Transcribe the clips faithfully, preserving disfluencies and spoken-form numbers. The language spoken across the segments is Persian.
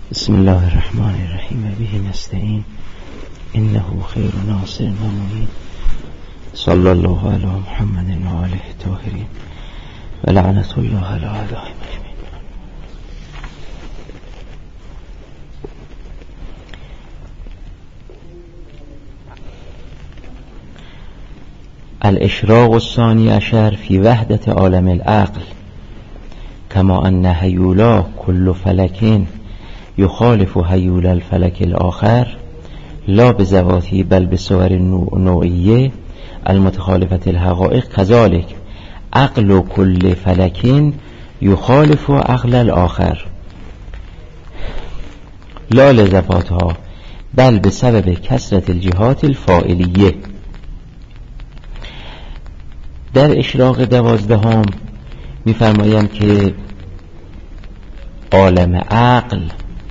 بسم الله الرحمن الرحیم به نستعین انه خیر ناصر و معین صلی الله علی محمد و آله الطاهرین و لعنت الله علی اعدائهم اجمعین. الاشراق الثانی عشر فی وحدت عالم العقل کما ان هیولا کل فلک یخالف هیول الفلک الاخر لا بذواته بل بصور نوعیه المتخالفت الحقائق کذالک عقل کل فلک یخالف عقل الاخر لا لذواتها بل بسبب کثرت الجهات الفاعلیه. در اشراق دوازدهم می‌فرمایند که عالم عقل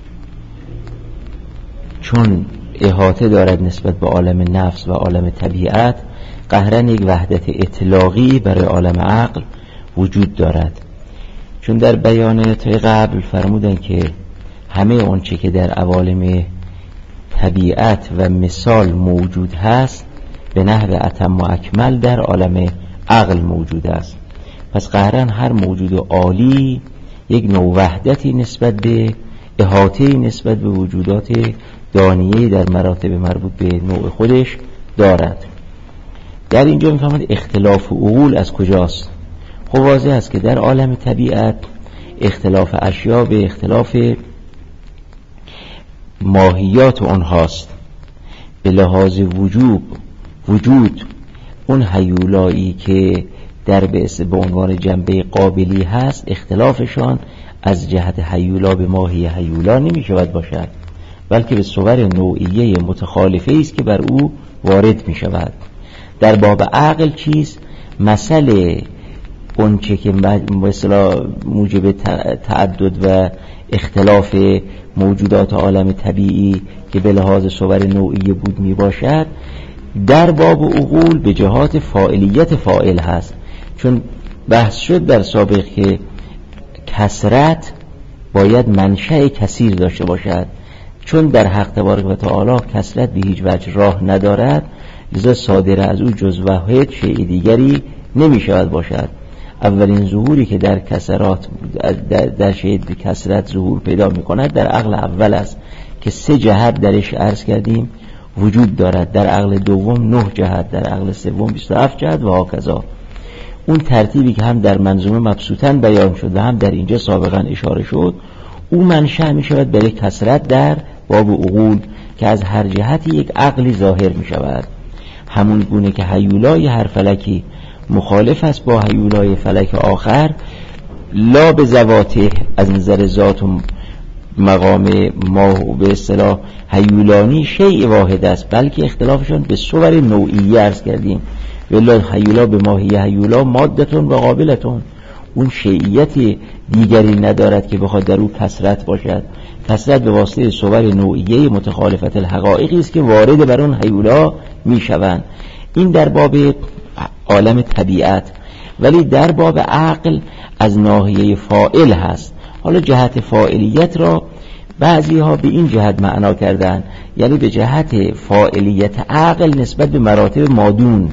چون احاطه دارد نسبت به عالم نفس و عالم طبیعت، قهراً یک وحدت اطلاقی برای عالم عقل وجود دارد. چون در بیانات قبل فرمودن که همه آنچه که در عوالم طبیعت و مثال موجود هست به نحو اتم و اکمل در عالم عقل موجود است. پس قهراً هر موجود عالی یک نوع وحدتی نسبت به احاطه‌ای نسبت به وجودات دانیه‌ای در مراتب مربوط به نوع خودش دارد. در اینجا می‌فهمید اختلاف عقول از کجاست. خب واضح است که در عالم طبیعت اختلاف اشیا به اختلاف ماهیات آنهاست. به لحاظ وجوب وجود اون هیولایی که در به عنوان جنبه قابلی هست، اختلافشان از جهت هیولا به ماهی هیولا نمی شود باشد، بلکه به صور نوعیه متخالفه است که بر او وارد می شود. در باب عقل چیست؟ مسئله اونچه که مثلا موجب تعدد و اختلاف موجودات عالم طبیعی که به لحاظ صور نوعیه بود می باشد، در باب عقول به جهات فاعلیت فاعل هست. چون بحث شد در سابق که کثرت باید منشأ کثیر داشته باشد، چون در حق تبارک و تعالی کثرت به هیچ وجه راه ندارد، لذا صادر از او جز واحد شیء دیگری نمی شود باشد. اولین ظهوری که در کثرات در, در شیء کثرت ظهور پیدا می کند در عقل اول است که سه جهت درش عرض کردیم وجود دارد. در عقل دوم نه جهت، در عقل سوم بیست و هفت جهت و هاکذا. اون ترتیبی که هم در منظومه مبسوطاً بیان شد و هم در اینجا سابقاً اشاره شد، او منشأ می شود برای کثرت در باب عقول که از هر جهتی یک عقلی ظاهر می شود. همون گونه که هیولای هر فلکی مخالف است با هیولای فلک آخر، لا به ذواته از نظر ذات و مقام ما به اصطلاح هیولانی شیء واحد است، بلکه اختلافشان به صور نوعی عرض کردیم. ولی هیولا به ماهی هیولا مادتون و قابلتون، اون شیعیت دیگری ندارد که بخواد در او کثرت باشد. کثرت به واسطه صور نوعیه متخالفت الحقائقی است که وارد بر اون هیولا می شوند. این در باب عالم طبیعت. ولی در باب عقل از ناحیه فاعل هست. حالا جهت فاعلیت را بعضی ها به این جهت معنا کردن، یعنی به جهت فاعلیت عقل نسبت به مراتب مادون.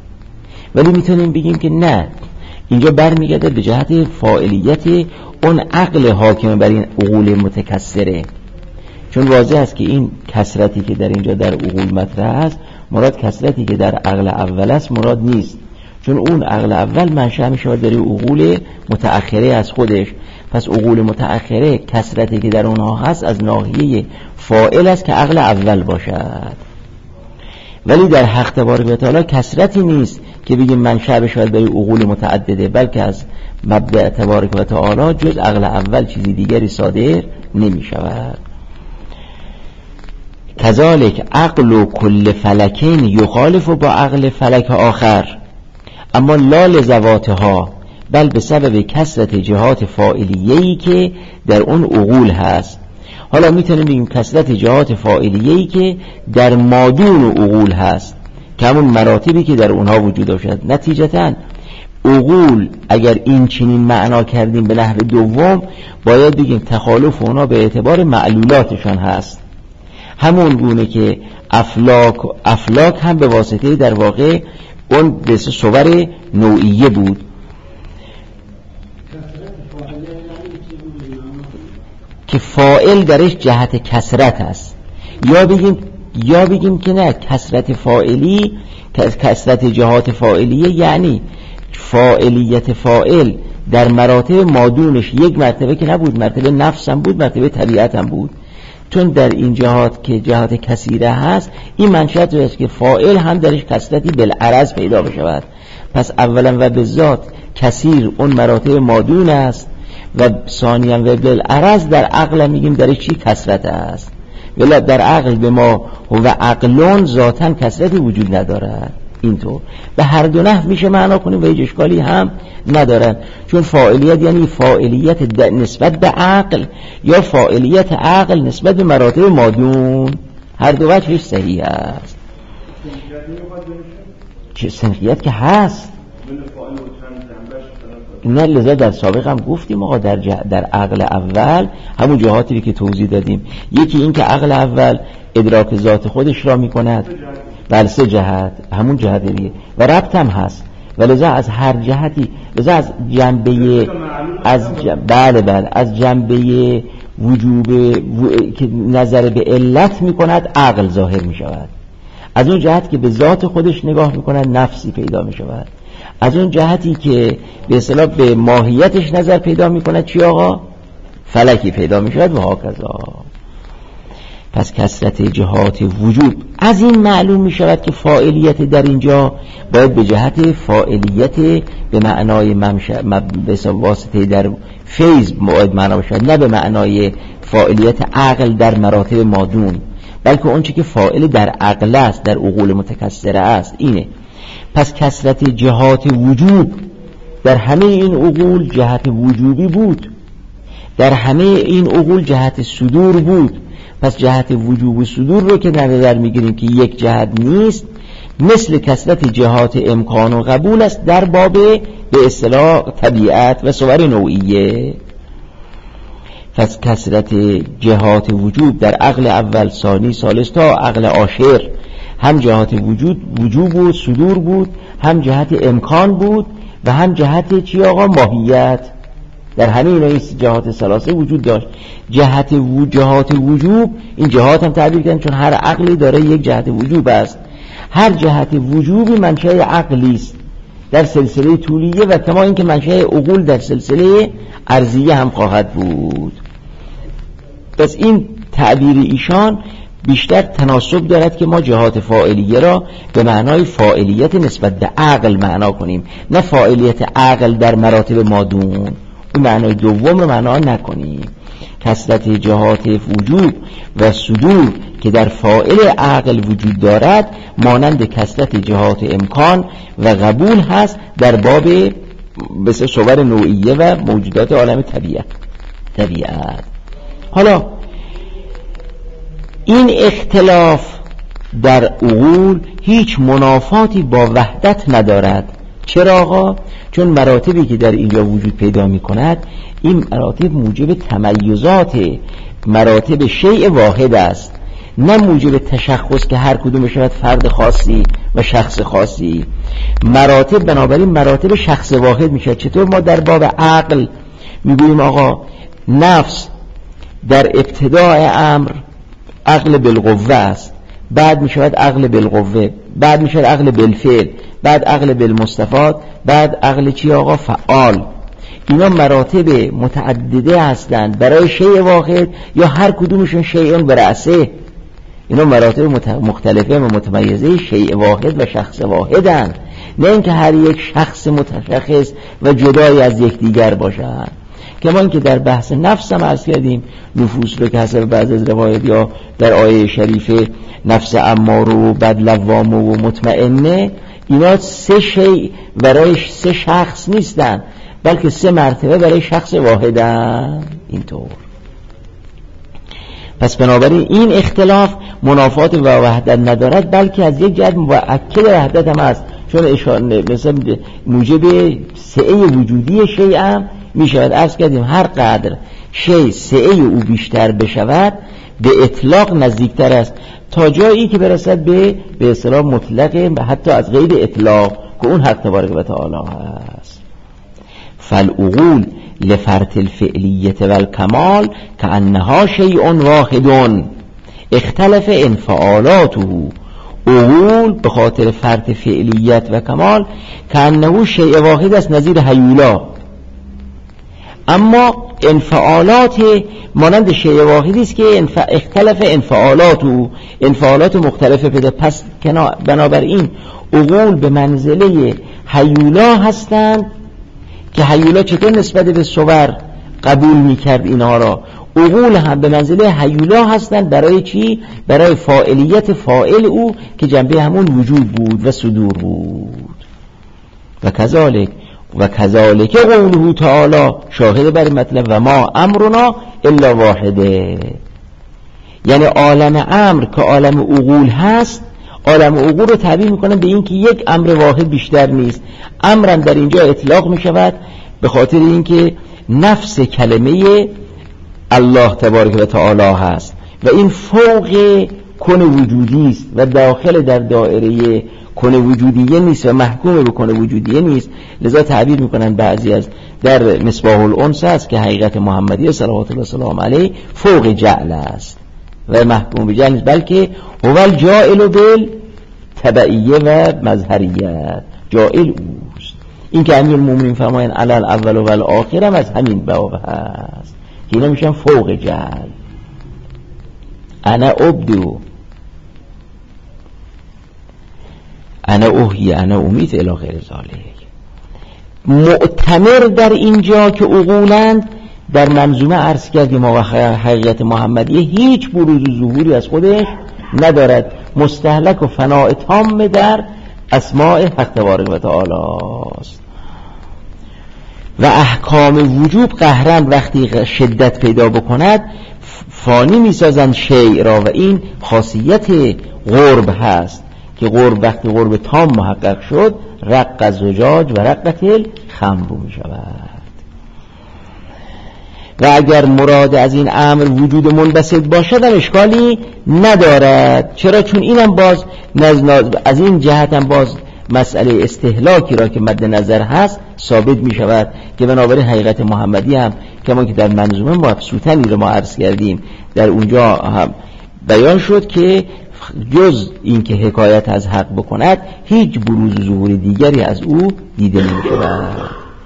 ولی میتونیم بگیم که نه، اینجا برمیگرده به جهت فاعلیت اون عقل حاکم بر این عقول متکثره. چون واضح است که این کثرتی که در اینجا در عقول مطرح است، مراد کثرتی که در عقل اول است مراد نیست. چون اون عقل اول منشأ میشه در عقول متأخره از خودش. پس عقول متأخره کثرتی که در اونها هست از ناحیه فاعل است که عقل اول باشد. ولی در حق تبارک و تعالی کثرتی نیست که بگیم منشأ بشود برای عقول متعدده، بلکه از مبدأ تبارک و تعالی جز عقل اول چیزی دیگری صادر نمی شود. کذالک عقل کل فلکین یخالف با عقل فلک آخر، اما لا لذواتها بل به سبب کثرت جهات فاعلیه‌ای که در اون عقول هست. حالا میتونیم بگیم کثرت جهات فاعلیه‌ای که در مادون عقول هست که همون مراتبی که در اونها وجود داشت. نتیجتاً عقول اگر این چنین معنا کردیم به نحو دوم، باید بگیم تخالف اونا به اعتبار معلولاتشان هست. همون گونه که افلاک افلاک هم به واسطه در واقع اون به صور نوعیه بود. که فاعل درش جهت کثرت است، یا بگیم یا بگیم که نه، کثرت فاعلی، کثرت جهات فاعلیه، یعنی فاعلیت فاعل در مراتب مادونش یک مرتبه که نبود، مرتبه نفس هم بود، مرتبه طبیعت هم بود. چون در این جهات که جهات کثیره هست، این منشأت است که فاعل هم درش کثرتی بالعرض پیدا بشود. پس اولا و به ذات کثیر اون مراتب مادون است و ثانیا و بالعرض در عقل میگیم درش چی کثرت است، ولی در عقل به ما و عقلون ذاتاً کثرتی وجود ندارد. اینطور به هر دو نحو میشه معنا کنیم و هیچ اشکالی هم ندارن، چون فاعلیت یعنی فاعلیت نسبت به عقل یا فاعلیت عقل نسبت به مراتب مادون، هر دو وجهش صحیح است. چه سنخیت که هست نه، لذا در سابق هم گفتیم آقا در, در عقل اول همون جهاتی که توضیح دادیم، یکی این که عقل اول ادراک ذات خودش را میکند، بله سه جهت، همون جهتیه و ربط هم هست، و لذا از هر جهتی، لذا از جنبه از جنبه بله بله از جنبه وجوب و... که نظر به علت میکند عقل ظاهر میشود، از اون جهت که به ذات خودش نگاه میکند نفسی پیدا میشود، از اون جهتی که به اصطلاح به ماهیتش نظر پیدا میکند چی آقا؟ فلکی پیدا میشود و هاکذا. پس کثرت جهات وجود از این معلوم می شود که فاعلیت در اینجا باید به جهت فاعلیت به معنای ممشه به واسطه در فیض باید معنا باشد، نه به معنای فاعلیت عقل در مراتب مادون، بلکه اون چی که فاعل در عقل است، در عقول متکثره است اینه. پس کثرت جهات وجود در همه این عقول جهت وجودی بود، در همه این عقول جهت صدور بود. پس جهت وجوب و صدور رو که در نظر میگیریم که یک جهت نیست، مثل کثرت جهات امکان و قبول است در باب به اصطلاح طبیعت و صور نوعیه. پس کثرت جهات وجود در عقل اول، ثانی، ثالث تا عقل عاشر هم جهات وجود وجوب و صدور بود، هم جهت امکان بود و هم جهت چی آقا؟ ماهیت. در همه اینا این جهات ثلاثه وجود داشت. جهت و جهات وجوب، این جهات هم تعبیر کردن چون هر عقلی داره یک جهت وجوب است، هر جهت وجوبی منشأ عقلی است در سلسله طولیه، و کما اینکه منشأ عقول در سلسله عرضیه هم خواهد بود. پس این تعبیر ایشان بیشتر تناسب دارد که ما جهات فاعلیه را به معنای فاعلیت نسبت به عقل معنا کنیم، نه فاعلیت عقل در مراتب مادون، این معنای دوم رو معنا نکنیم. کثرت جهات وجود و صدور که در فاعل عقل وجود دارد مانند کثرت جهات امکان و قبول هست در باب بسیار صور نوعیه و موجودات عالم طبیعت طبیعت. حالا این اختلاف در عقول هیچ منافاتی با وحدت ندارد. چرا آقا؟ چون مراتبی که در اینجا وجود پیدا می کند این مراتب موجب تمیزات مراتب شیء واحد است، نه موجب تشخص که هر کدوم شود فرد خاصی و شخص خاصی. مراتب بنابراین مراتب شخص واحد می شود. چطور ما در باب عقل می گوییم آقا نفس در ابتداء امر عقل بالقوه است، بعد می شود عقل بالقوه، بعد می شود عقل بالفعل، بعد عقل بالمستفاد، بعد عقل چی آقا؟ فعال. اینا مراتب متعدده هستند برای شیء واحد یا هر کدومشون شیء برأسه. اینا مراتب مختلفه و متمیزه شیء واحد و شخص واحدند، نه اینکه هر یک شخص متشخص و جدایی از یکدیگر باشند. کما اینکه در بحث نفس هم عرض کردیم نفوس رو که حسب بعض از روایت یا در آیه شریفه نفس اماره و بعد لوامه و مطمئنه، اینا سه شیء برای سه شخص نیستن بلکه سه مرتبه برای شخص واحدن. اینطور پس بنابراین این اختلاف منافات و وحدت ندارد، بلکه از یک جهت مؤکد وحدت هم است، چون اشاره مثلا موجب سعه وجودی شیء هم می شود. عرض کردیم هر قدر شیء سعه او بیشتر بشود به اطلاق نزدیکتر است تا جایی که برسد به به اصطلاح مطلق و حتی از غیر اطلاق که اون حق تبارک و تعالی است. فالعقول لفرط الفعلیت والکمال کأنها شیء واحد اختلف انفعالاته. عقول به خاطر فرط فعلیت و کمال کأنه شیء واحد است نظیر هیولا، اما انفعالات مانند شیء واحدی است که انف... اختلف انفعالات و انفعالات مختلف پیدا. پس بنابراین عقول به منزله هیولا هستند که هیولا چطور نسبت به صور قبول میکرد اینها را، عقول هم به منزله هیولا هستند. برای چی؟ برای فاعلیت فاعل او که جنبه همون وجود بود و صدور بود. و کذالک و کذالک قوله تعالی شاهد بر مطلب و ما امرنا الا واحده، یعنی عالم امر که عالم عقول هست، عالم عقول رو تعبیر میکنن به این که یک امر واحد بیشتر نیست. امرم در اینجا اطلاق میشود به خاطر اینکه نفس کلمه الله تبارک و تعالی هست و این فوق کن وجودی است و داخل در دایره کن وجودیه نیست و محکوم به کن وجودیه نیست. لذا تعبیر میکنن بعضی از در مصباح الانس است که حقیقت محمدی صلوات الله سلام علیه فوق جعل است و محکوم به جعل نیست، بلکه هو الجاعل بالتبعیه و مظهریت، جاعل اوست. این که امیر المؤمنین فرماین علل اول و الاخر هم از همین باب هست که اینا میشن فوق جعل. انا ابدو انا اوحی انا امید الی غیر ذالک. معتمر در اینجا که عقولند در منظومه عرض کردیم ما حقیقت محمدیه هیچ بروز و ظهوری از خودش ندارد، مستهلک و فناء تام در اسماء حق تبارک و تعالی است. و احکام وجود قهرن وقتی شدت پیدا بکند فانی میسازند شیء را و این خاصیت قرب هست که قرب وقتی قرب تام محقق شد رق زجاج و رقت الخمر می شود. و اگر مراد از این امر وجود منبسط باشد هم اشکالی ندارد. چرا؟ چون اینم باز از این جهت هم باز مسئله استهلاکی را که مد نظر هست ثابت می شود که بنابراین حقیقت محمدی هم کما که در منظومه مبسوطنی رو ما عرض کردیم در اونجا هم بیان شد که جز این که حکایت از حق بکند هیچ بروز و ظهور دیگری از او دیده نمی شود.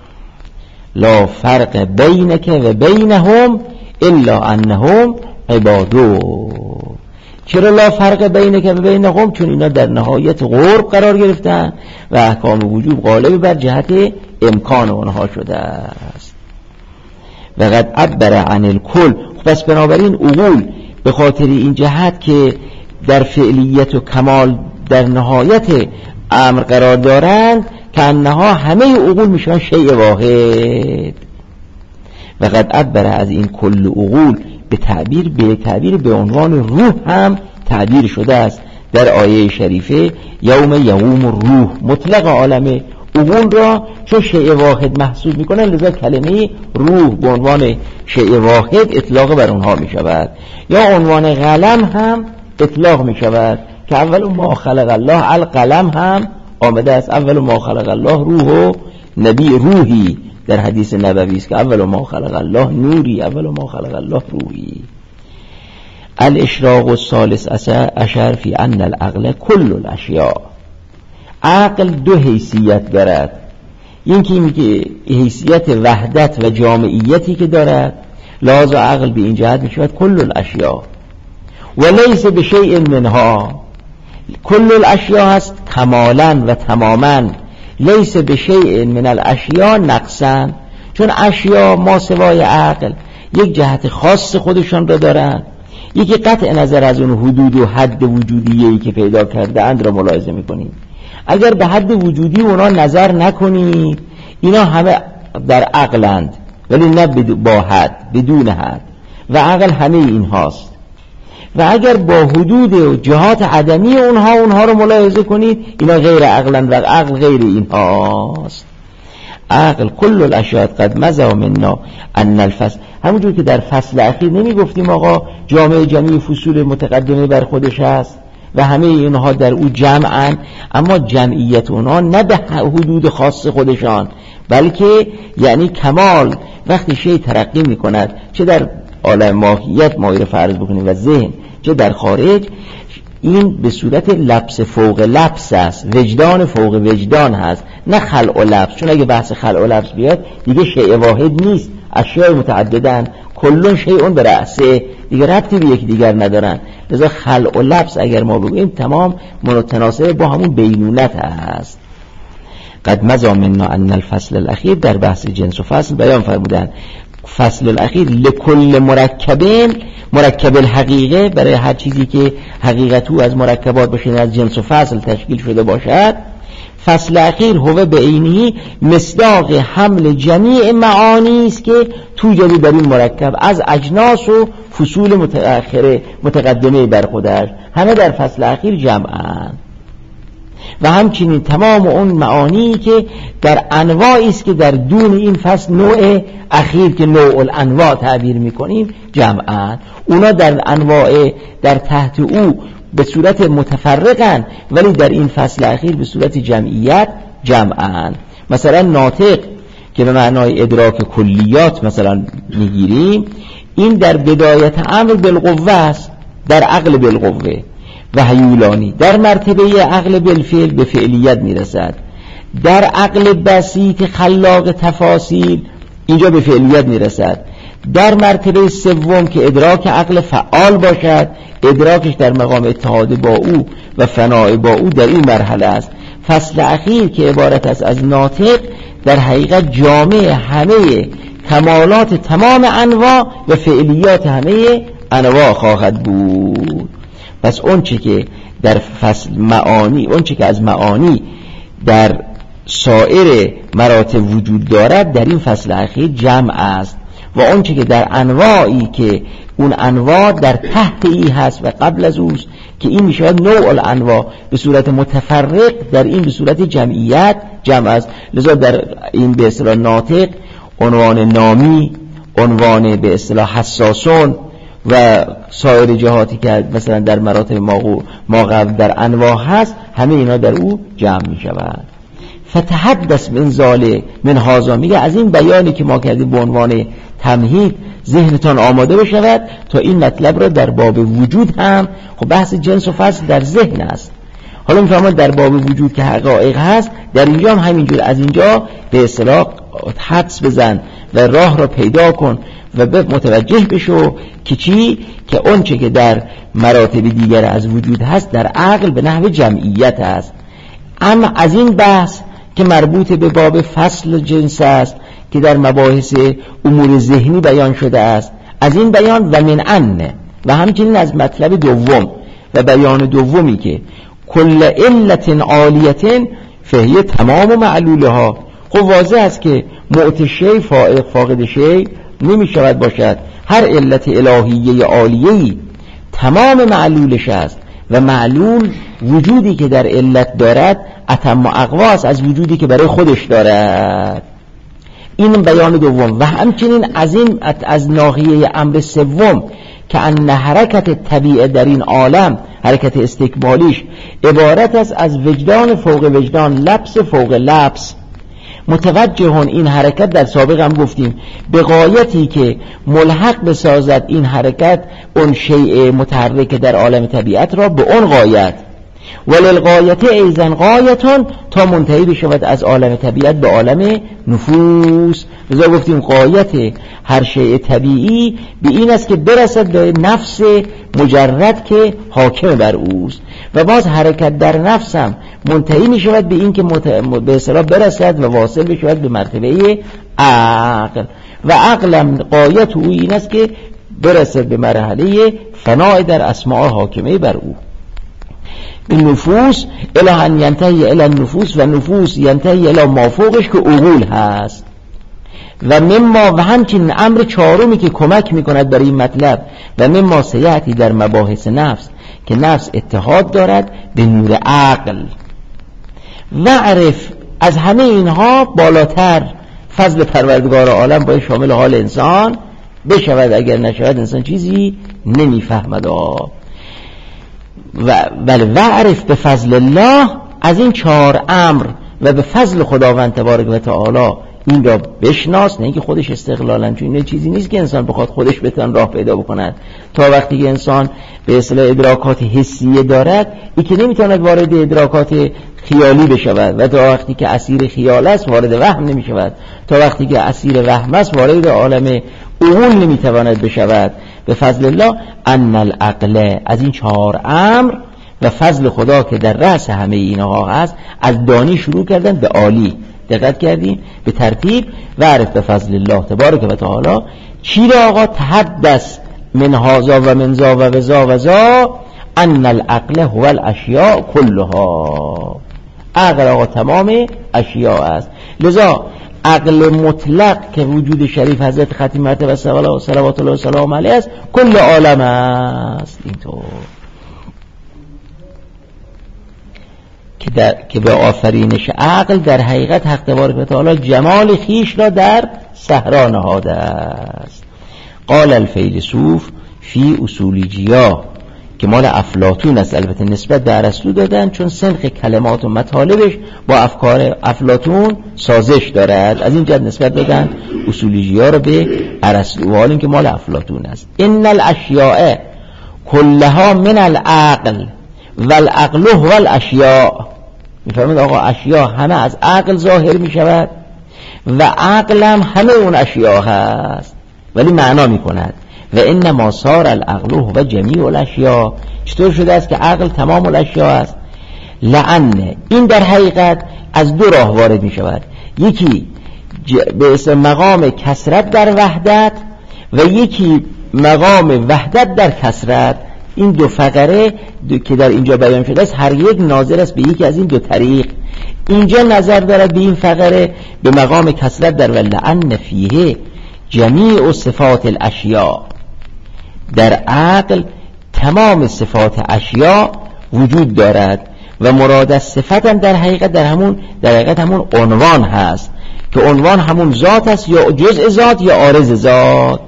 لا فرق بینک و بینهم الا انهم عبادو. چرا لا فرق بینک و بینهم؟ چون اینا در نهایت قرب قرار گرفتن و احکام وجوب غالب بر جهت امکان آنها شده است. و قد عبر عن الکل. پس بنابراین عقول به خاطر این جهت که در فعلیت و کمال در نهایت امر قرار دارند که انها همه عقول میشن شیء واحد. و قد عبر از این کل عقول به تعبیر به تعبیر به عنوان روح هم تعبیر شده است در آیه شریفه یوم یقوم الروح. مطلق عالم عقول را چون شیء واحد محسوب میکنن لذا کلمه روح به عنوان شیء واحد اطلاق بر اونها میشود. یا عنوان قلم هم اطلاق میشود که اول ما خلق الله القلم هم آمده است. اول ما خلق الله روح و نبی روحی در حدیث نبوی است که اول ما خلق الله نوری اول ما خلق الله روحی. الاشراق الثالث عشر فی ان العقل کل الاشیاء. عقل دو حیثیت دارد. یکی اینکه حیثیت وحدت و جامعیتی که دارد لحاظ عقل به این جهت میشود کل الاشیاء و لیس بشیء منها. کل الاشیاء هست کمالا و تماما، لیس بشیء من الاشیاء نقصا. چون اشیاء ما سوای عقل یک جهت خاص خودشان را دارند، یکی قطع نظر از اون حدود و حد وجودیه‌ای که پیدا کرده اند را ملاحظه می‌کنیم. اگر به حد وجودی اونا نظر نکنید اینا همه در عقلند ولی نه با حد، بدون حد، و عقل همه این هاست. و اگر با حدود و جهات عدمی اونها اونها رو ملاحظه کنید، اینا غیر عقلن و عقل غیر اینهاست. عقل کل الاشیاء قد مضى منا ان الفصل، همونجور که در فصل اخیر نمی گفتیم آقا جامع جمعی فصول متقدمه بر خودش هست و همه اینها در او جمعن، اما جمعیت اونها نه به حدود خاص خودشان، بلکه یعنی کمال وقتی شی ترقی می کند، چه در عالم ماهیت ما رو فرض بکنیم و ذهن، چه در خارج، این به صورت لبس فوق لبس است، وجدان فوق وجدان هست، نه خلع و لبس. چون اگه بحث خلع و لبس بیاد دیگه شیء واحد نیست، اشیاء متعددن، کلون شیء به رأسه، دیگه ربطی به یکی دیگر ندارن. لذا خلع و لبس اگر ما بگوییم تمام متناسب با همون بینونت هست. قد مضى منا ان الفصل الاخیر، در بحث جنس و فصل بیان فرمودن فصل الاخیر لکل مرکبین، مرکب الحقیقه، برای هر چیزی که حقیقتو از مرکبات باشه، از جنس و فصل تشکیل شده باشد. فصل اخیر هو به عینی مصداق حمل جمیع معانی است که توجد در این مرکب از اجناس و فصول متأخره متقدمه بر خودش، همه در فصل اخیر جمعن. و همچنین تمام اون معانی که در انواعی است که در دون این فصل نوع اخیر که نوع الانواع تعبیر میکنیم جمعن، اونا در انواع در تحت او به صورت متفرقن، ولی در این فصل اخیر به صورت جمعیت جمعن. مثلا ناطق که به معنای ادراک کلیات مثلا میگیریم، این در بدایت امر بالقوه است، در عقل بالقوه، و هیولانی در مرتبه عقل بالفعل به فعلیت میرسد، در عقل بسیط خلاق تفاصیل اینجا به فعلیت میرسد، در مرتبه سوم که ادراک عقل فعال باشد، ادراکش در مقام اتحاد با او و فناء با او در این مرحله است. فصل اخیر که عبارت است از ناطق، در حقیقت جامع همه کمالات تمام انواع و فعلیات همه انواع خواهد بود. پس اون چی که در فصل معانی، اون چی که از معانی در سایر مراتب وجود دارد در این فصل اخیر جمع است، و اون چی که در انواعی که اون انواع در تحت ای هست و قبل از اوست که این میشه نوع الانواع به صورت متفرق، در این به صورت جمعیت جمع است. لذا در این به اصطلاح ناطق عنوان نامی، عنوان به اصطلاح حساسون و سایر جهاتی که مثلا در مراتب ما قبل در انواع هست، همه اینا در او جمع می شود. فتحدث من ذالک من هذا، میگه از این بیانی که ما کردیم به عنوان تمهید ذهنتان آماده بشود تا این مطلب را در باب وجود هم، خب بحث جنس و فصل در ذهن است، حالا میفهمید در باب وجود که حقایق هست در اینجا هم همینجور، از اینجا به اصطلاح حدس بزن و راه را پیدا کن و به متوجه بشو که چی؟ که اون چه که در مراتب دیگر از وجود هست در عقل به نحو جمعیت هست. اما از این بحث که مربوط به باب فصل جنس است که در مباحث امور ذهنی بیان شده است، از این بیان و من انه، و همچنین از مطلب دوم و بیان دومی که کل علت عالیت فهی تمام معلولها، خب واضح است که معت شی فائق فاقد شی نمی شود باشد، هر علت الهیه عالیه‌ای تمام معلولش است و معلول وجودی که در علت دارد اتم و اقواس از وجودی که برای خودش دارد. این بیان دوم. و همچنین از این از ناحیه امر سوم که ان حرکت طبیعه در این عالم، حرکت استکمالیش عبارت است از وجدان فوق وجدان، لبس فوق لبس، متوجهون این حرکت در سابق هم گفتیم به غایتی که ملحق بسازد این حرکت اون شیء متحرک در عالم طبیعت را به اون غایت، وللغایت ایزن غایتون تا منتهی بشود از عالم طبیعت به عالم نفوس. لذا گفتیم غایت هر شیء طبیعی به این است که برسد به نفس مجرد که حاکم بر اوست، و باز حرکت در نفس هم منتهی می شود به این که مت... به اصطلاح برسد و واصل بشود به مرتبه عقل، و عقلم غایت او این است که برسد به مرحله فناء در اسماء حاکمه بر او. النفوس الی ان ینتهی الی النفوس، و نفوس ینتهی الی ما فوقش که عقول هست. و مما و همچنین امر چهارمی که کمک میکند برای این مطلب و مما سیأتی در مباحث نفس که نفس اتحاد دارد به نور عقل. و عرف از همه اینها بالاتر فضل پروردگار عالم باید شامل حال انسان بشود، اگر نشود انسان چیزی نمیفهمد. و بله و عرف به فضل الله، از این چهار امر و به فضل خداوند تبارک و تعالی این را بشناس، نه اینکه خودش استقلالا، چون این چیزی نیست که انسان بخواد خودش بتونه راه پیدا بکند. تا وقتی که انسان به اصطلاح ادراکات حسیه دارد، این که نمیتواند وارد ادراکات خیالی بشود، و تا وقتی که اسیر خیال است وارد وهم نمیشود، تا وقتی که اسیر وهم است وارد عالم عقول نمیتواند بشود. به فضل الله ان العقل، از این چهار امر و فضل خدا که در رأس همه اینها هست، از دانی شروع کردن به عالی. دقت کردیم به ترتیب و عرف به فضل الله تبارک و تعالی. چی را آقا؟ تحدث من هذا و من ذا و وذا و ذا ان العقل هو الاشیاء کلها. عقل آقا تمام اشیاء است. لذا عقل مطلق که وجود شریف حضرت ختم مرتبه صلوات الله و سلام علیه است، کل عالم است. اینطور که, در... که به آفرینش عقل در حقیقت حق تبارک و تعالی جمال خیش را در صحرا نهاده است. قال الفیلسوف فی اصولیجیا، که مال افلاطون است، البته نسبت به ارسطو دادن چون سنخ کلمات و مطالبش با افکار افلاطون سازش دارد، از این جهت نسبت دادن اصولیجیا را به ارسطو، حال این که مال افلاطون است. ان الاشیاء کلها من العقل والعقل هو الاشیاء. میفهمید آقا؟ اشیاء همه از عقل ظاهر میشود و عقل هم همه اون اشیاء هست، ولی معنا میکند و انما صار العقل هو جمیع الاشیاء. چطور شده است که عقل تمام الاشیاء است؟ لعن این در حقیقت از دو راه وارد میشود، یکی به اسم مقام کثرت در وحدت و یکی مقام وحدت در کثرت. این دو فقره دو که در اینجا بیان شده است، هر یک ناظر است به یکی از این دو طریق. اینجا نظر دارد به این فقره به مقام کثرت در ولعن فیه جمیع صفات الاشیاء. در عقل تمام صفات اشیاء وجود دارد و مراد از صفت هم در حقیقت در همون در حقیقت همون عنوان هست که عنوان همون ذات است، یا جزء ذات یا عارض ذات.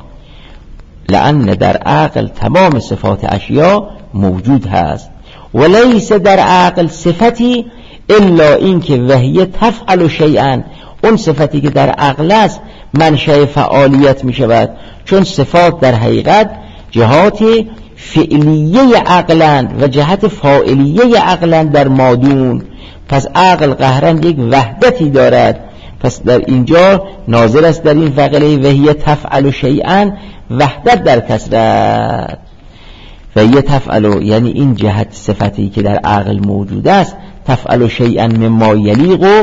لأن در عقل تمام صفات اشیاء موجود هست و لیس در عقل صفتی الا این که وهی تفعل شیئا، اون صفتی که در عقل است منشأ فعالیت می شود، چون صفات در حقیقت جهات فعلیه عقلند و جهت فاعلیه عقلند در مادون. پس عقل قهرن یک وحدتی دارد، پس در اینجا ناظر است در این فقره وهی تفعل شیئا، وحدت در کثرت. وهی تفعل یعنی این جهت صفتی که در عقل موجود است، تفعل شیئا مما یلیق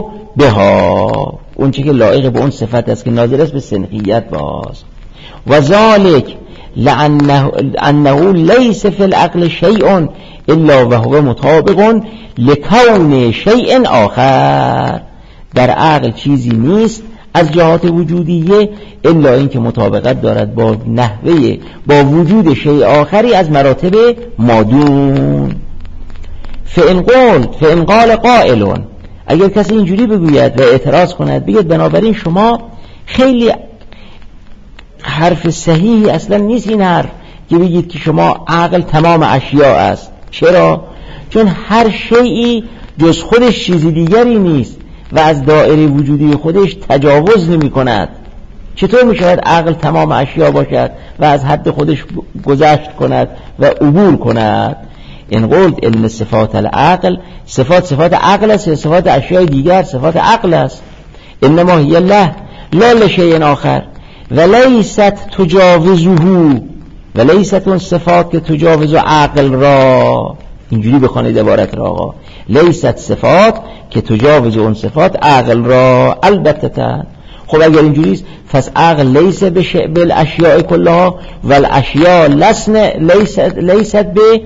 بها، اون چیزی که لایق به اون صفت است که ناظر است به سنخیت باز. و ذالک لانه انه لیس فی العقل شیء الا وهو مطابق لکون شیء آخر. در عقل چیزی نیست از جهات وجودیه الا اینکه مطابقت دارد با نحوه با وجود شیء آخری از مراتب مادون. فإن قلت فإن قال قائل، اگر کسی اینجوری بگوید و اعتراض کند بگید بنابراین شما خیلی حرف صحیحی اصلا نیست این حرف که بگید که شما عقل تمام اشیاء است. چرا؟ چون هر شیئی جز خودش چیزی دیگری نیست و از دایره وجودی خودش تجاوز نمی کند. چطور می شود عقل تمام اشیاء باشد و از حد خودش گذشت کند و عبور کند؟ این قلت علم صفات العقل، صفات صفات عقل است، صفات اشیاء دیگر صفات عقل است. انما هی الله لا لشیء آخر ولیست تجاوزه، ولیست اون صفات که تجاوز عقل را. اینجوری بخوانید عبارت را آقا، لیست صفات که تجاوز اون صفات عقل را. البته خب اگر اینجوری است پس عقل لیس بالاشیاء کلها و الاشیاء لسن لیست لیست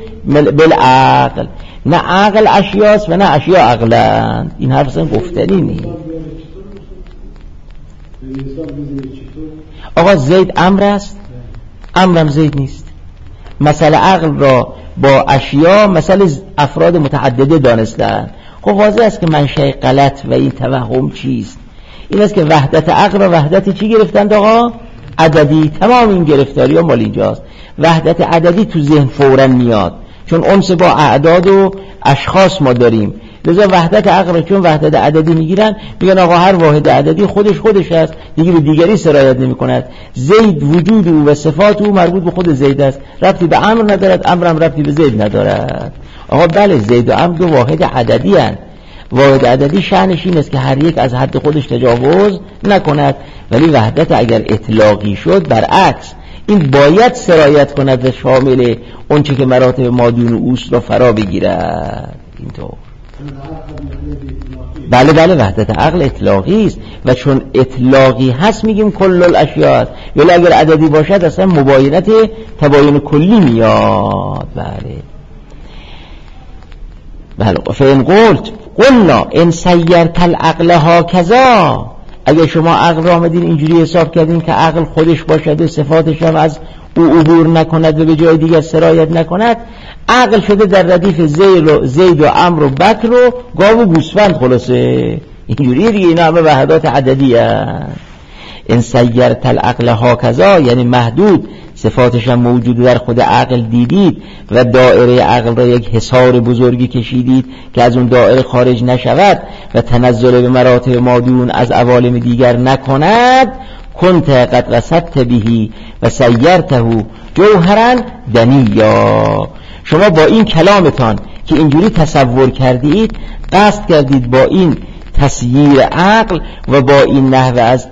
بالعقل، نه عقل اشیاست و نه اشیاء عقلند. این حرف اصلا گفتنی نیست. آقا زید امر است، امرم زید نیست. مسئله عقل را با اشیا مسئله افراد متعدده دانستن. خب واضح است که منشأ غلط و این توهم چیست؟ این است که وحدت عقل و وحدت چی گرفتند آقا؟ عددی. تمام این گرفتاری ها مال اینجاست. وحدت عددی تو ذهن فوراً میاد چون انس با اعداد و اشخاص ما داریم، لذا وحدت عقل چون وحدت عددی میگیرن میگن آقا هر واحد عددی خودش خودش است، دیگه به دیگری سرایت نمی کند. زید وجود او و صفات او مربوط به خود زید است، ربطی به امر ندارد، امرم ربطی به زید ندارد. آقا بله زید و امر دو واحد عددی هستند. واحد عددی شأنش این است که هر یک از حد خودش تجاوز نکند، ولی وحدت اگر اطلاقی شد برعکس این باید سرایت کند و شامل اون چه که مراتب مادون و اوست را فرا بگیرد. اینطور بله بله وحدت عقل اطلاقی است و چون اطلاقی هست میگیم کل الاشیاء است، ولی اگر عددی باشد اصلا مباینت تباین کلی میاد. بله بله فإن قلت قلنا ان سیرت العقل هکذا، اگر شما عقل را آمدین اینجوری حساب کردین که عقل خودش باشد و صفاتش هم از او عبور نکند و به جای دیگر سرایت نکند، عقل شده در ردیف زید و عمرو و بکر و گاو و گوسفند. خلاصه اینجوری دیگه اینا همه وحدات عددی هست. ان سیرت العقل هکذا یعنی محدود، صفاتش هم موجود در خود عقل دیدید و دایره عقل را یک حصار بزرگی کشیدید که از اون دایره خارج نشود و تنزل به مراتب مادون از عوالم دیگر نکند، کنت قد قصدت بهی و سیرته جوهرا دنیا. شما با این کلامتان که اینجوری تصور کردید قصد کردید با این تسییر عقل و با این نحوه از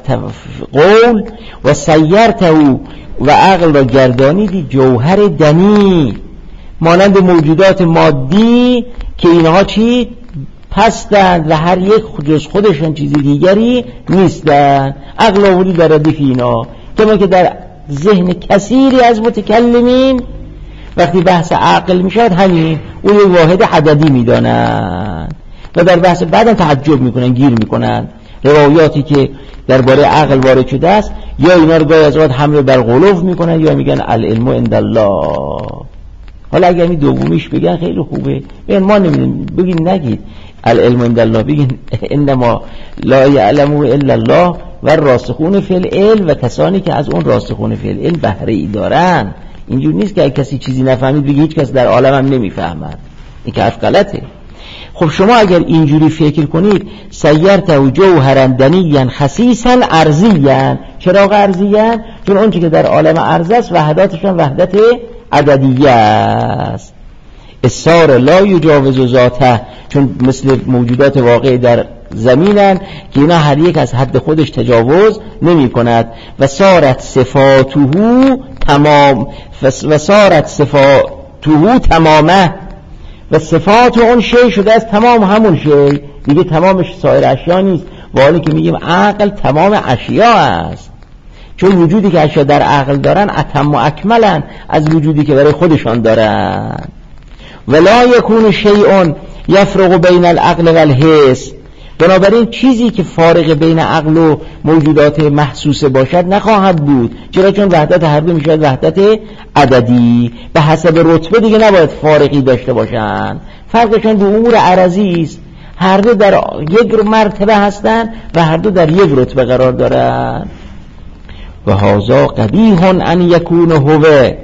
قول و سیرته و عقل را گردانیدی جوهر دنی، مانند موجودات مادی که اینها چی؟ پستند و هر یک جز خودشان چیزی دیگری نیستند. عقل آوردی در ردیف اینا، کما که در ذهن کثیری از متکلمین وقتی بحث عقل میشد همین اون یک واحد عددی میدانند و در بحث بعدم تعجب میکنن، گیر میکنن. روایاتی که درباره عقل وارد شده است یا اینا رو گاهی از اوقات حمله بر غلو میکنن یا میگن العلم عند الله. حالا اگر این دومیش بگن خیلی خوبه، بگن ما نمیدونیم، بگین نگید العلم عند الله، بگین انما لا یعلم الا الله و راسخون فی العلم و کسانی که از اون راسخون فی العلم بهره ای دارن. اینجور نیست که اگه کسی چیزی نفهمید بگی هیچ کس در عالم هم نمیفهمد، این که حرف غلطه. خب شما اگر اینجوری فکر کنید سیرته جوهرا دنیا خسیسا ارضیا، چراغ ارضیا چون اون چه که در عالم ارض است وحداتشون وحدت عددیه است. اصار لا یجاوز ذاته، چون مثل موجودات واقعی در زمینن که اینا هر یک از حد خودش تجاوز نمی کند. و سارت صفاته تمام و سارت صفاته تمامه و صفات اون شی شده از تمام همون شی دیگه، تمامش سایر اشیا نیست. و حالی که میگیم عقل تمام اشیا است، چون وجودی که اشیا در عقل دارن اتم و اکملن از وجودی که برای خودشان دارن. ولا یکون شیء یفرق بین العقل و الحس، بنابراین چیزی که فارق بین عقل و موجودات محسوسه باشد نخواهد بود. چرا؟ چون وحدت هر دو میشود وحدت عددی، به حسب رتبه دیگه نباید فارقی داشته باشن. فرقشون به امور عرضی است، هر دو در یک مرتبه هستند و هر دو در یک رتبه قرار دارند. و هذا قبیح ان یکون هو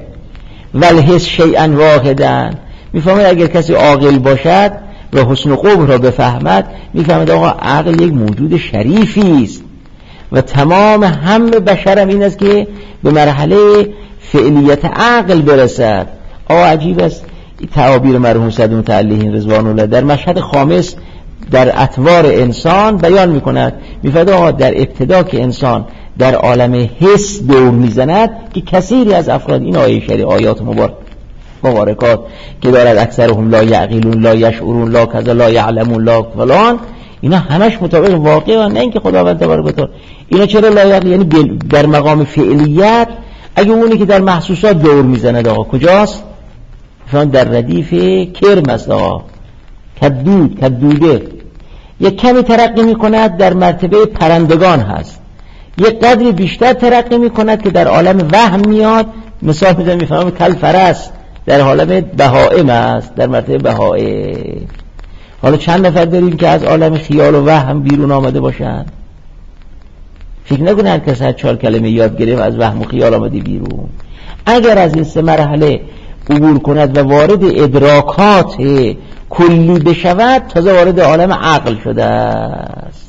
والحس شیئا واحدا. میفهمید اگر کسی عاقل باشد و حسن قبح را بفهمد میفهمد آقا عقل یک موجود شریفی است و تمام هم بشرم این است که به مرحله فعلیت عقل برسد. آقا عجیب است تعابیر مرحوم صدر متعلقین رضوان الله در مشهد خامس در اطوار انسان بیان میکند. میفهمد آقا در ابتدا که انسان در عالم حس دور میزند که کثیری از افراد این آیه شریع آیات مبارک مبارکات که دارد اکثرهم لا یعقلون لا یشعرون لا کذا لا یعلمون لا فلان، اینا همش مطابق واقع و نه اینکه خداوند تبارک و تعالی. اینا چرا لا یعقل؟ یعنی در مقام فعلیت اگه اونی که در محسوسات دور میزند آقا کجاست؟ چون در ردیف کرم است آقا، کدود کدوده یک کمی ترقی میکند در مرتبه پرندگان هست، یک قدری بیشتر ترقی میکند که در عالم وهم میاد. مثال میزنم میفهمم کل فرس در عالم بهائم است، در مرتبه بهائم. حالا چند نفر داریم که از عالم خیال و وهم بیرون آمده باشن؟ فکر نکنه هر کس هر چهار کلمه یاد گرفت از وهم و خیال آمده بیرون. اگر از این سه مرحله عبور کند و وارد ادراکات کلی بشود، تازه وارد عالم عقل شده است.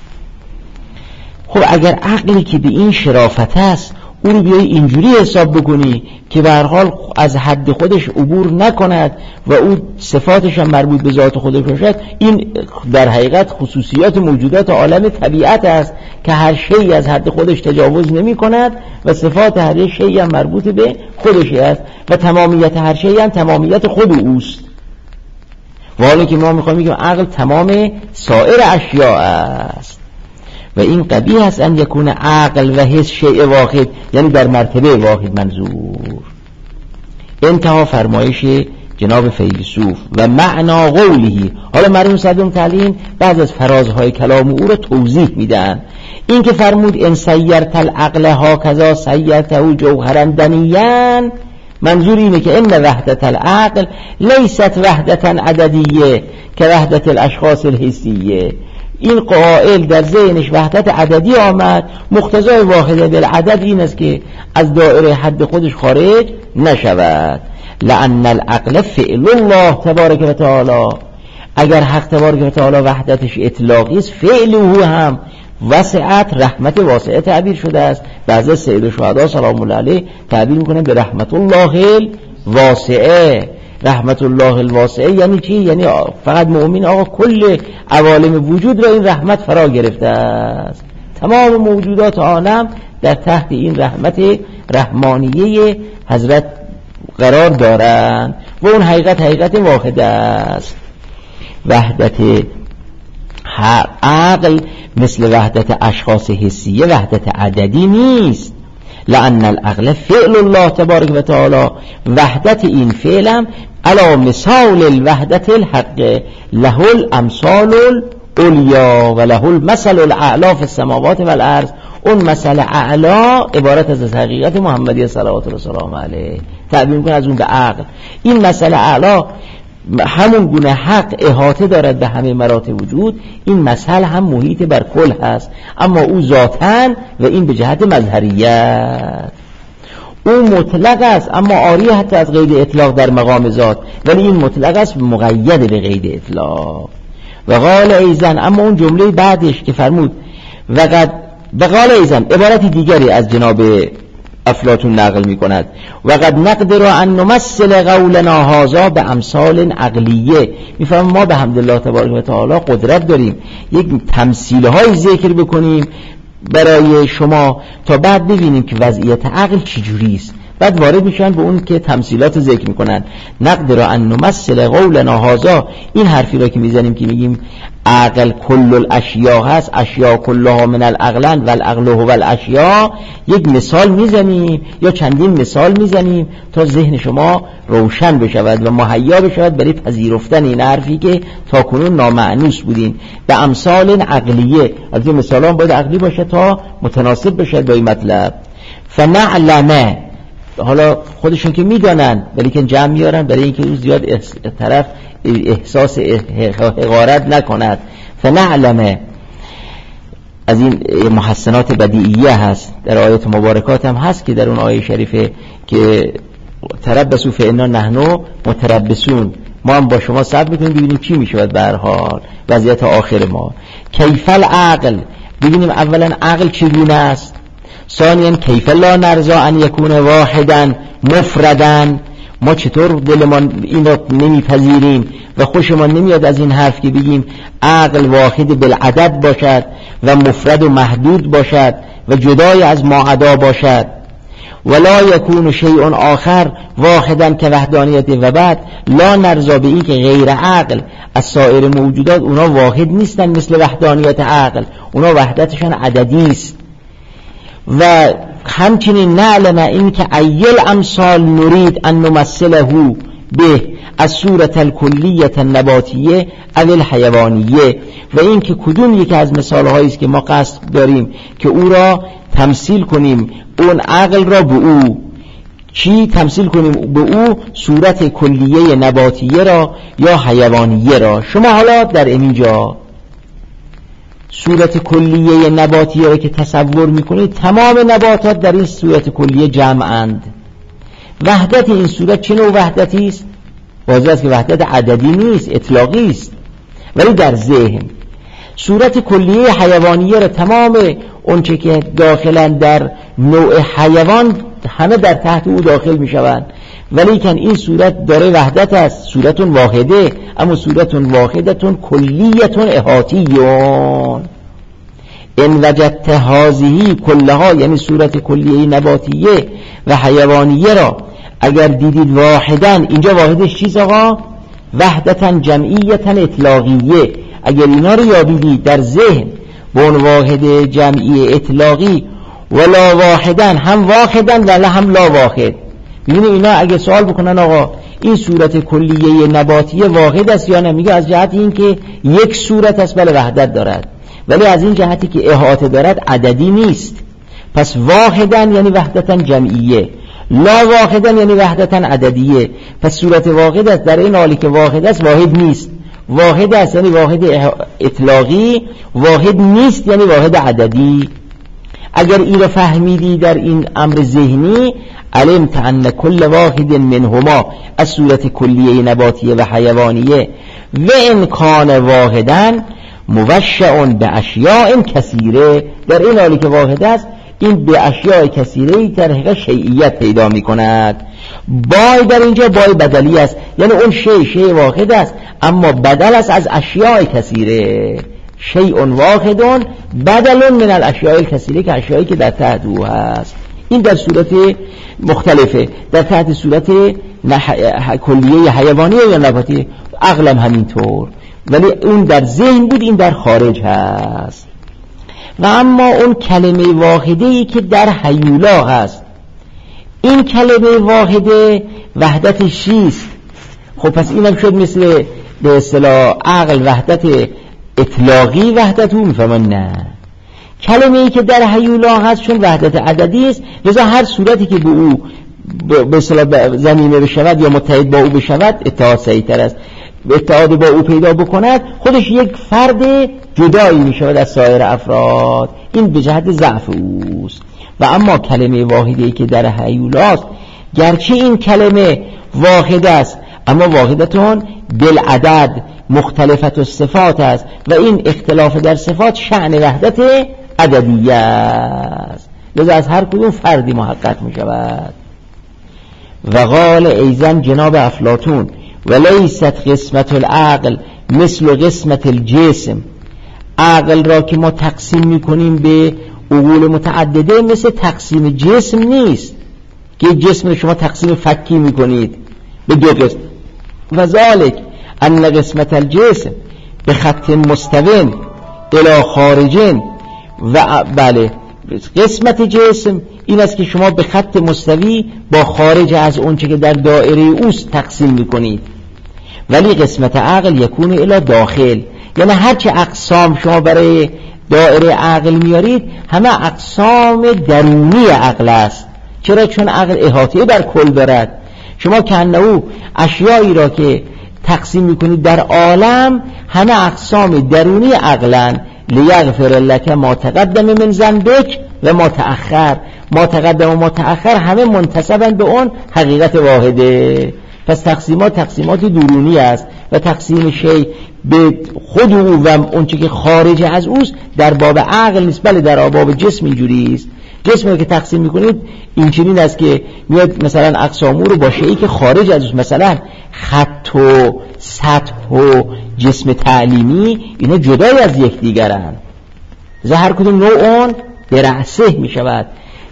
خب اگر عقلی که به این شرافت است او رو بیایی اینجوری حساب بکنی که به هر حال از حد خودش عبور نکند و او صفاتش هم مربوط به ذات خودش باشد، این در حقیقت خصوصیات موجودات عالم طبیعت است که هر شیء از حد خودش تجاوز نمی کند و صفات هر شیء هم مربوط به خودش است و تمامیت هر شیء هم تمامیت خود اوست. و حالا که ما میخوایم بگیم عقل تمام سایر اشیاء است و این قبیح است ان یکون عقل و حس شیء واحد، یعنی در مرتبه واحد منظور. انتها فرمایش جناب فیلسوف و معنا قوله. حالا مرحوم صدر تعلیم بعض از فرازهای کلام او رو توضیح میدن. این که فرمود ان سیرت العقل هاکذا سیرته جوهرا دنیا، منظور اینه که ان وحدت العقل لیست وحدتا عددیه که وحدت الاشخاص الحسیه. این قائل در ذهنش وحدت عددی آمد، مقتضای واحد بالعدد این است که از دایره حد خودش خارج نشود. لأن العقل فعل الله تبارک و تعالی، اگر حق تبارک و تعالی وحدتش اطلاقی است، فعل او هم وسعت رحمت واسعه تعبیر شده است. بعضی سید شهدا سلام الله علیه تعبیر میکنه به رحمت الله الواسعه. رحمت الله الواسعه یعنی چی؟ یعنی فقط مؤمن آقا کل عوالم وجود را این رحمت فرا گرفته است. تمام موجودات عالم در تحت این رحمت رحمانیه حضرت قرار دارند و اون حقیقت حقیقت واحد است. وحدت عقل مثل وحدت اشخاص حسیه وحدت عددی نیست. لأن العقل فعل الله تبارک و تعالی، وحدت این فعلم علی مثال الوحدت الحق له الامثال العلیا و له المثل الاعلی فی السماوات والارض. اون مثل اعلی عبارت از حقیقت محمدی صلوات الله وسلام علیه تعبیر میکنه از اون به عقل. این مثل اعلی همون گونه حق احاطه دارد به همه مراتب وجود، این مثل هم محیط بر کل هست، اما او ذاتاً و این به جهت مظهریت. او مطلق است اما عاری حتی از قید اطلاق در مقام ذات، ولی این مطلق است مقید به قید اطلاق. و قال ایزن، اما اون جمله بعدش که فرمود وقد بقال ایزن عبارت دیگری از جناب افلاطون نقل می کند و قد نقدر ان نمثل قولنا هذا به امثال عقلیه. می فهم ما به حمدالله تبارک و تعالی قدرت داریم یک تمثیل های ذکر بکنیم برای شما تا بعد ببینیم که وضعیت عقل چجوری است. بعد وارد میشن به اون که تمثیلات ذکر میکنن. نقدر ان نمثل قولنا هذا، این حرفی را که میزنیم که میگیم عقل کل الاشیاء هست، اشیاء کلها من العقلن و العقل هو الاشیاء، یک مثال میزنیم یا چندین مثال میزنیم تا ذهن شما روشن بشود و مهیا بشود برای پذیرفتن این حرفی که تا کنون نامعنوس بودین به امثال عقلیه. از این مثالان باید عقلی باشه تا متناسب بشه با این مطلب. فنعلمه، حالا خودشون که میدانن ولی که جمع میارن برای اینکه او زیاد طرف احساس حقارت نکند. فنعلمه از این محسنات بدیعیه هست، در آیات مبارکات هم هست که در اون آیه شریفه که تربصوا فإنا نحن متربصون، ما هم با شما صبر میکنیم ببینیم چی میشود به هر حال وضعیت آخر ما. کیف العقل، ببینیم اولا عقل چگونه است، ثانیاً کیف لا نرضا ان یکون واحدا مفردا، ما چطور دلمان این را نمیپذیریم و خوشمان نمیاد از این حرف که بگیم عقل واحد بالعدد باشد و مفرد و محدود باشد و جدای از ماعدا باشد. ولا یکون شیء آخر واحدا که وحدانیت، و بعد لا نرضا به این که غیر عقل از سایر موجودات اونا واحد نیستن مثل وحدانیت عقل، اونا وحدتشان عددی است. و همچنین نعلم این که ایل امثال نرید ان نمثله به از صورت الکلیت النباتیه او الحیوانیه، و این که کدوم یکی از مثال هایی است که ما قصد داریم که او را تمثیل کنیم، اون عقل را به او چی تمثیل کنیم؟ به او صورت کلیه نباتیه را یا حیوانیه را. شما حالا در اینجا صورت کلیه نباتیه را که تصور میکنید، تمام نباتات در این صورت کلیه جمعند. وحدت این صورت چه نوع وحدتی است؟ واضح است که وحدت عددی نیست، اطلاقی است، ولی در ذهن. صورت کلیه حیوانیه را تمام اونچه که داخلا در نوع حیوان همه در تحت او داخل می شوند، ولی کن این صورت داره وحدت است، صورت واحده، اما صورت واحدتون کلیتون احاطیون. ان وجدت هذه کلها، یعنی صورت کلیه نباتیه و حیوانیه را اگر دیدید واحدن، اینجا واحدش چیز آقا؟ وحدتن جمعیتن اطلاقیه. اگر اینا رو یابیدید در ذهن به اون واحد جمعی اطلاقی، ولا واحدن، هم واحدن ولا هم لا واحد. ببینید اینا اگه سوال بکنن آقا این صورت کلیه نباتیه واحد است یا نه، میگه از جهت این که یک صورت است بله وحدت دارد، ولی از این جهتی که احاطه دارد عددی نیست. پس واحدن یعنی وحدتن جمعیه، لا واحدن یعنی وحدتن عددیه. پس صورت واحد است در این حالی که واحد است واحد نیست، واحد است یعنی واحد اطلاقی، واحد نیست یعنی واحد عددی. اگر این رو فهمیدی در این امر ذهنی، علمت ان کل واحد منهما از صورت کلیه نباتیه و حیوانیه و ان کان واحدن موشع به اشیاء کثیره، در این حالی که واحد است این به اشیاء کثیره در حقیقت شیعیت پیدا می کند. بای در اینجا بای بدلی است، یعنی اون شیء شیء واحد است اما بدل است از اشیاء کثیره. شیء واحد بدل من الاشیاء الکثیره، که اشیایی که در تحت او هست. این در صورت مختلفه، در تحت صورت کلیه حیوانی یا نباتی، عقلم همینطور، ولی اون در ذهن بود، این در خارج هست. و اما اون کلمه واحده‌ای که در هیولا هست، این کلمه واحده وحدتش چیست؟ خب پس اینم شد مثل به اصطلاح عقل وحدت اطلاقی وحدت او، میفهمن نه. کلمه ای که در هیولا هست چون وحدت عددی است، لذا هر صورتی که به او به اصطلاح زمینه بشود یا متحد با او بشود اتحاد صحیح تر است. اتحاد با او پیدا بکند خودش یک فرد جدایی می شود از سایر افراد، این به جهت ضعف اوست. و اما کلمه واحدی که در هیولاست، گرچه این کلمه واحد است اما واحدتون بالعدد مختلفت و صفات است و این اختلاف در صفات شأن وحدت عددیه است، لذا از هر کدوم فردی محقق می شود. و قال ایزن جناب افلاطون ولیست قسمت العقل مثل قسمت الجسم، عقل را که ما تقسیم میکنیم به عقول متعدده مثل تقسیم جسم نیست که جسم شما تقسیم فکی میکنید به دو قسم. و ذالک ان قسمت الجسم به خط مستوین الی خارجین، و بله قسمت جسم این است که شما به خط مستوی با خارج از اونچه که در دایره اوست تقسیم میکنید. ولی قسمت عقل یکون الی داخل، یعنی هرچه اقسام شما برای دایره عقل میارید همه اقسام درونی عقل است. چرا؟ چون عقل احاطه بر کل دارد. شما کنه اشیایی را که تقسیم میکنید در عالم همه اقسام درونی عقلن. لیغفر لک ما تقدم من ذنبک و ما تأخر، ما تقدم و ما تأخر همه منتسبن به اون حقیقت واحده. پس تقسیمات تقسیمات درونی است و تقسیم شی به خود او و اونچه که خارج از اوست در باب عقل نیست، بله در باب جسم اینجوری است. جسم رو که تقسیم میکنید این چنین است که میاد مثلا اقسامو رو با شیئی که خارج از اوست، مثلا خط و سطح و جسم تعلیمی اینا جدای از یکدیگرند، لذا هر کدوم نوع اون به رأسه میشود.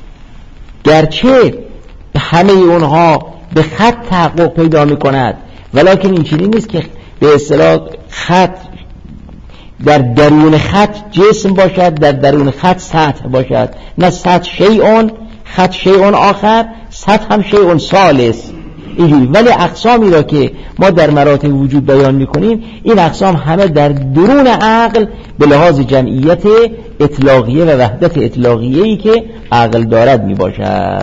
گرچه همه اونها به خط تحقق پیدا میکند، ولیکن این چنین نیست که به اصطلاح خط در درون خط جسم باشد، در درون خط سطح باشد. نه، سطح شیئون، خط شیئون آخر، سطح هم شیئون ثالث. اینجوری. ولی اقسامی را که ما در مراتب وجود بیان میکنیم این اقسام همه در درون عقل به لحاظ جمعیت اطلاقیه و وحدت اطلاقیه‌ای که عقل دارد میباشد.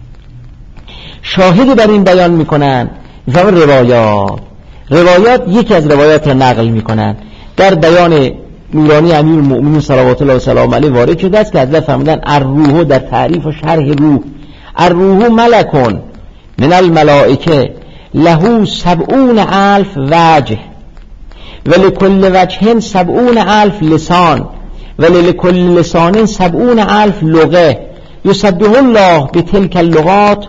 شاهدی بر این بیان میکنن میفهمن روایات. روایات یکی از روایات را نقل میکنن در بیان نورانی امیرالمؤمنین صلوات الله و سلام علیه وارد شده است که حضرت فرمودن الروح در تعریف و شرح روح الروح ملکون من الملائکه له سبعون الف وجه ولکل وجه سبعون الف لسان ولکل لسان سبعون الف لغه یسبح الله بتلک اللغات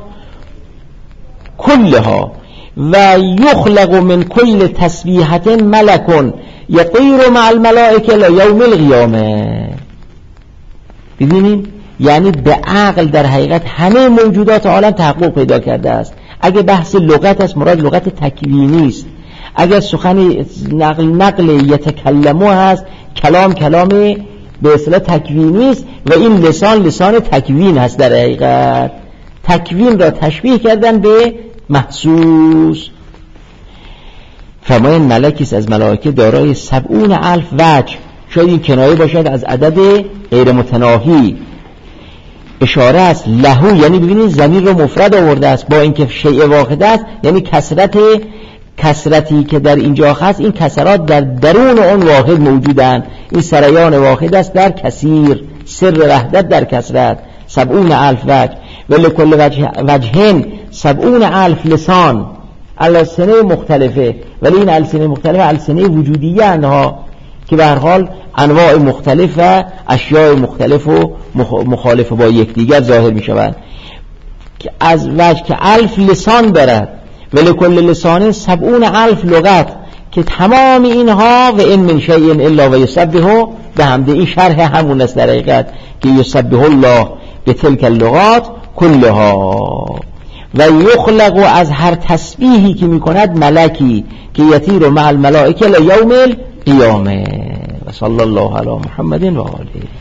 کلها و یخلق من کل تسبیحت ملکون یطیر مع الملائکه لیوم القیامه. ببینید یعنی به عقل در حقیقت همه موجودات عالم تحقق پیدا کرده است. اگه بحث لغت است مراد لغت تکوینی است، اگر سخن نقل نقل یتکلمو هست کلام کلام به اصطلاح تکوینی است و این لسان لسان تکوین هست. در حقیقت تکوین را تشبیه کردن به محسوس. فرمایند ملکی است از ملائکه دارای سبعون الف وجه، شاید این کنایه باشد از عدد غیر متناهی. اشاره است لهو، یعنی ببینید ضمیر رو مفرد آورده است با اینکه شیء واحد است، یعنی کثرت کثرتی که در اینجا هست این کثرات در درون اون واحد موجودند. این سریان واحد است در کثیر، سر وحدت در کثرت. سبعون الف وجه ولکل وجه وجهن سبعون الف لسان، السنه مختلفه، ولی این السنه مختلفه السنه وجودیه انها که به هر حال انواع مختلف و اشیاء مختلف و مخالف با یکدیگر ظاهر می شوند. که از وجه که الف لسان دارد ولکل لسان سبعون الف لغت، که تمام اینها و این من شیء الا و یسبح بحمده، این شرح همون است در حقیقت که یسبح الله به تلک اللغات کلها و یخلق از هر تسبیحی که میکند ملکی که یطیر مع الملائکه لیوم القیامه. و صلی الله علی محمد و آله.